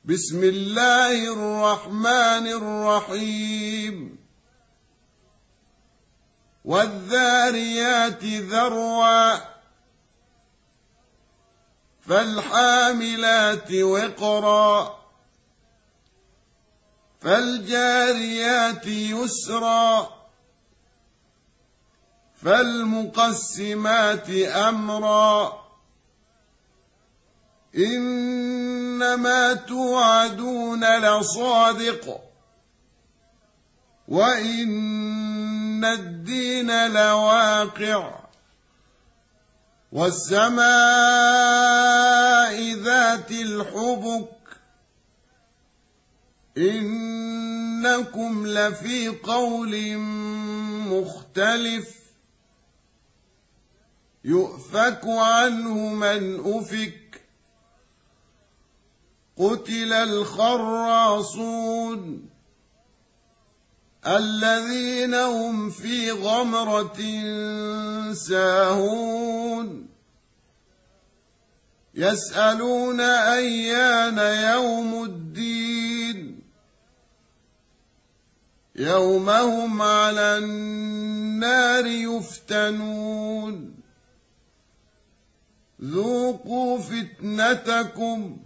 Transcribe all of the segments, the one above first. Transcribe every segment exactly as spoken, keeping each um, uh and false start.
بسم الله الرحمن الرحيم والذاريات ذروا فالحاملات وقرا فالجاريات يسرا فالمقسمات أمرا إنما توعدون لصادق وإن الدين لواقع والسماء ذات الحبك إنكم لفي قول مختلف يؤفك عنه من أفك قتل الخراصون الذين هم في غمرة ساهون يسألون أيان يوم الدين يوم هم على النار يفتنون ذوقوا فتنتكم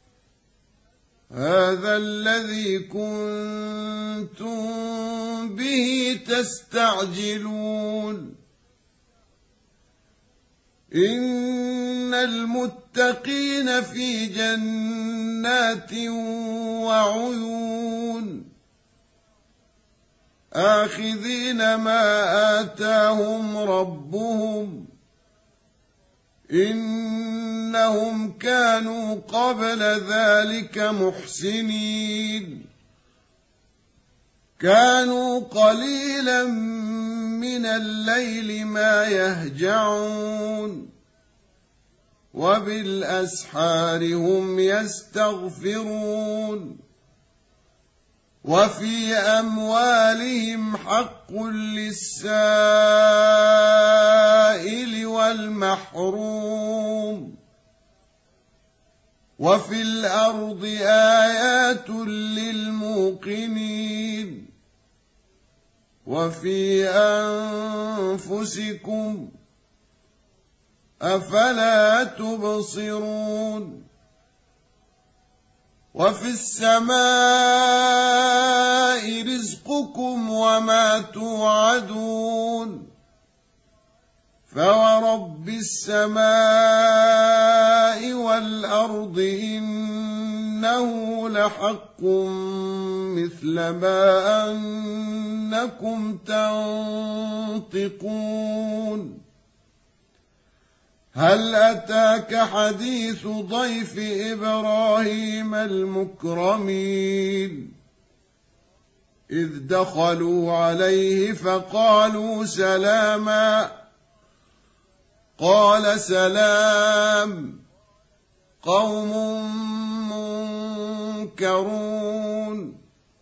هذا الذي كنتم به تستعجلون إن المتقين في جنات وعيون آخذين ما آتاهم ربهم إنهم كانوا قبل ذلك محسنين كانوا قليلا من الليل ما يهجعون وبالأسحار هم يستغفرون وفي أموالهم حق للسائل والمحروم وفي الأرض آيات للموقنين وفي أنفسكم أفلا تبصرون وفي السماء رزقكم وما توعدون فورب السماء والأرض إنه لحق مثل ما أنكم تنطقون هل أتاك حديث ضيف إبراهيم المكرمين إذ دخلوا عليه فقالوا سلاما قال سلام قوم منكرون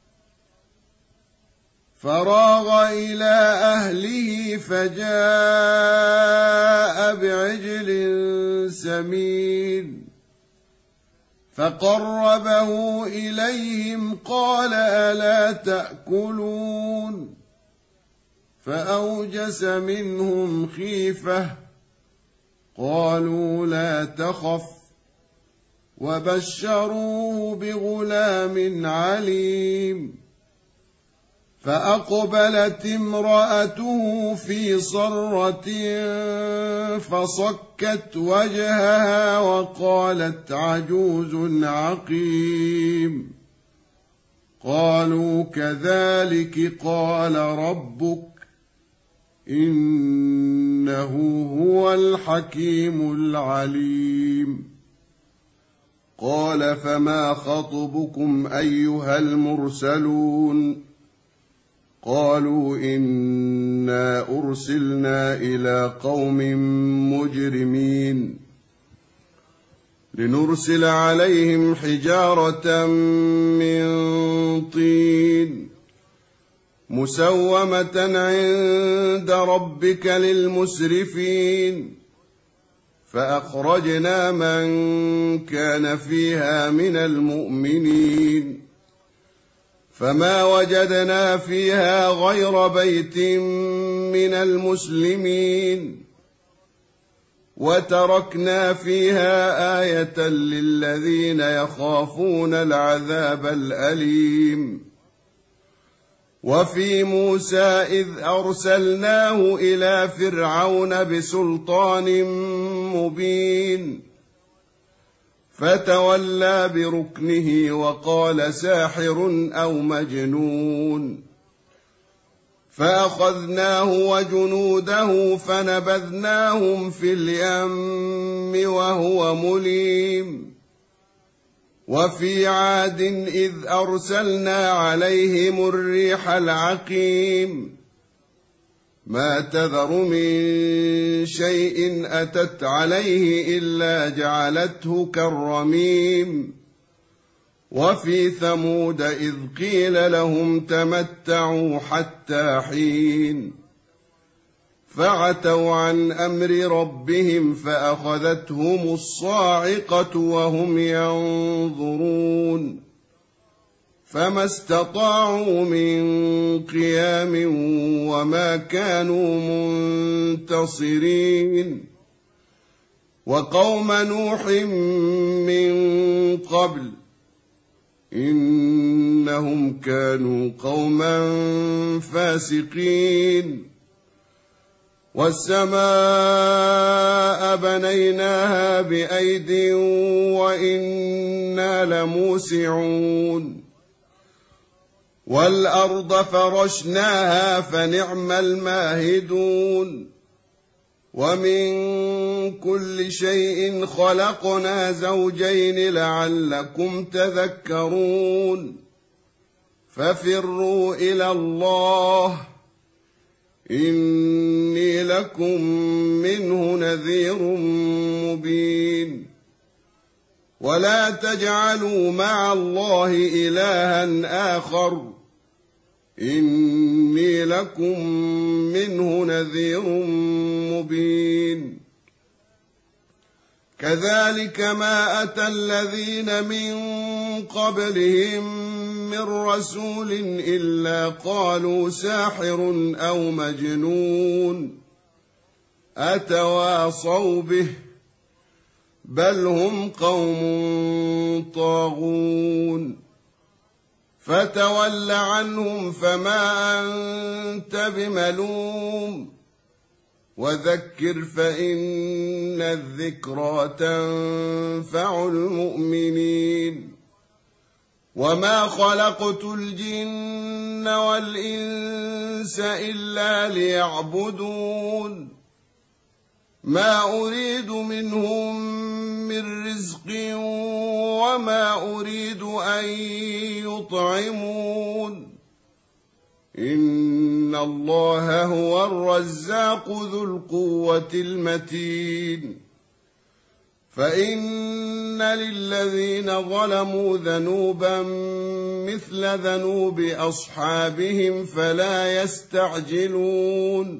فراغ إلى أهله فجاء بعجل سمين فقربه إليهم قال ألا تأكلون فأوجس منهم خيفة قالوا لا تخف وبشروه بغلام عليم فأقبلت امرأته في صرة فصكت وجهها وقالت عجوز عقيم قالوا كذلك قال ربك إنه هو الحكيم العليم قال فما خطبكم أيها المرسلون قالوا إنا أرسلنا إلى قوم مجرمين لنرسل عليهم حجارة من طين مسومة عند ربك للمسرفين فأخرجنا من كان فيها من المؤمنين فما وجدنا فيها غير بيت من المسلمين وتركنا فيها آية للذين يخافون العذاب الأليم وفي موسى إذ أرسلناه إلى فرعون بسلطان مبين فتولى بركنه وقال ساحر أو مجنون فأخذناه وجنوده فنبذناهم في اليم وهو مليم وفي عاد إذ أرسلنا عليهم الريح العقيم ما تذر من شيء أتت عليه إلا جعلته كالرميم وفي ثمود إذ قيل لهم تمتعوا حتى حين فعتوا عن أمر ربهم فأخذتهم الصاعقة وهم ينظرون فما استطاعوا من قيام وما كانوا منتصرين وقوم نوح من قبل إنهم كانوا قوما فاسقين والسماء بنيناها بأيد وإنا لموسعون والأرض فرشناها فنعم الماهدون ومن كل شيء خلقنا زوجين لعلكم تذكرون ففروا إلى الله إني لكم منه نذير مبين ولا تجعلوا مع الله إلها آخر إني لكم منه نذير مبين كذلك ما أتى الذين من قبلهم من رسول إلا قالوا ساحر أو مجنون أتواصوا به بل هم قوم طاغون فتول عنهم فما أنت بملوم وذكر فإن الذكرى تنفع المؤمنين وما خلقت الجن والإنس إلا ليعبدون ما أريد منهم من رزق وما أريد أن يطعمون إن الله هو الرزاق ذو القوة المتين فإن للذين ظلموا ذنوبا مثل ذنوب أصحابهم فلا يستعجلون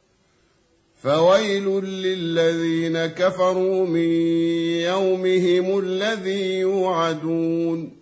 فويل للذين كفروا من يومهم الذي يوعدون